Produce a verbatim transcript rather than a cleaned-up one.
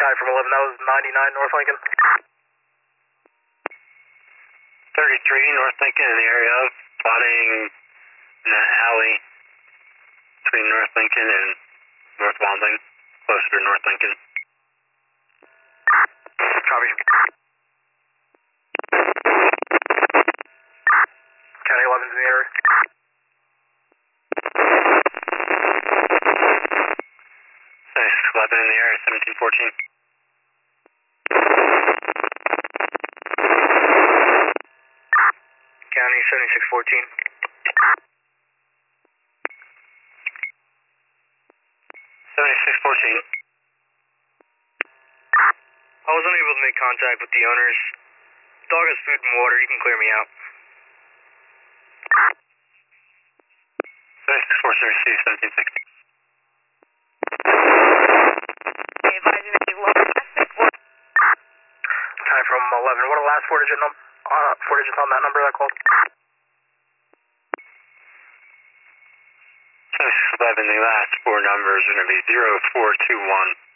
Hi, from eleven, that was ninety-nine North Lincoln. thirty-three North Lincoln in the area of spotting in that alley between North Lincoln and North Wandling, closer to North Lincoln. Copy. County eleven's in the area. Nice, eleven in the area, seventeen fourteen. County seventy-six fourteen. seventy-six fourteen. I was unable to make contact with the owners. Dog has food and water, you can clear me out. seventy-six four zero, see you seventeen sixty. Hi, from eleven, what are the last four digit num uh, four digits on that number that called? seventy-six eleven, the last four numbers are going to be zero four two one.